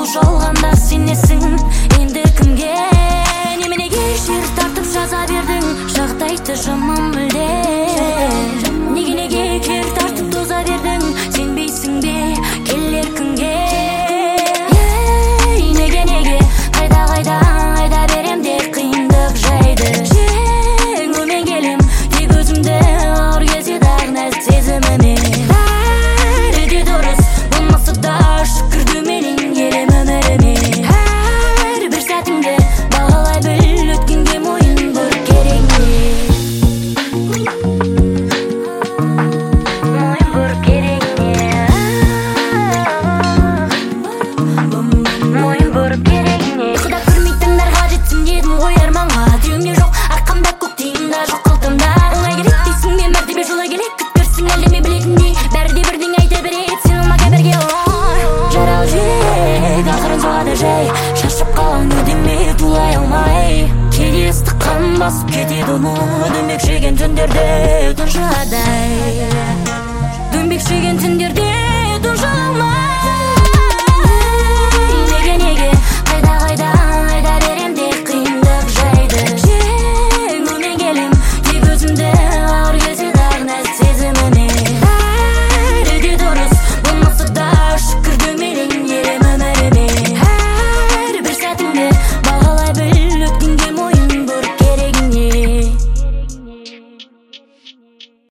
жалғанда сенесің енді кімге? Неменеге жер тартып жаза бердің, жағдайды жаман мүлде? Неге кер тартып тоза бердің, сенбейсің бе келер күнге? Неге қайда берем деп қиындық жайды? Жеңумен келем тек өзімді, ауыр кезде дағы нәзік сезіміме. Бәрі де дұрыс болмаса да шүкір менің елім өміріме. Әрбір сәтіңді бағалай біл, өткенге мойын бұр керек не? Мойын бұр керек не? Мойын бұр керек не? Құда көрмейтіндарға жетсін дедім ғой арманға. Түйімде жоқ арқамда, көктейімда жоқ қалтамда. Оңай керек дейсің бе, мәртебе жолай келек күткірсің әлде ме білетіндей. Бәрі де бірдеңе айта береді, сен олмаға бірге ой. Жаралы жүрек ақырын соғады жай, шашып қалған өдеме тулай алмай. Кейде ыстық қан басып кетеді оны, дөңбекшіген түндерде тұншығадай. Дөңбекшіген түндерде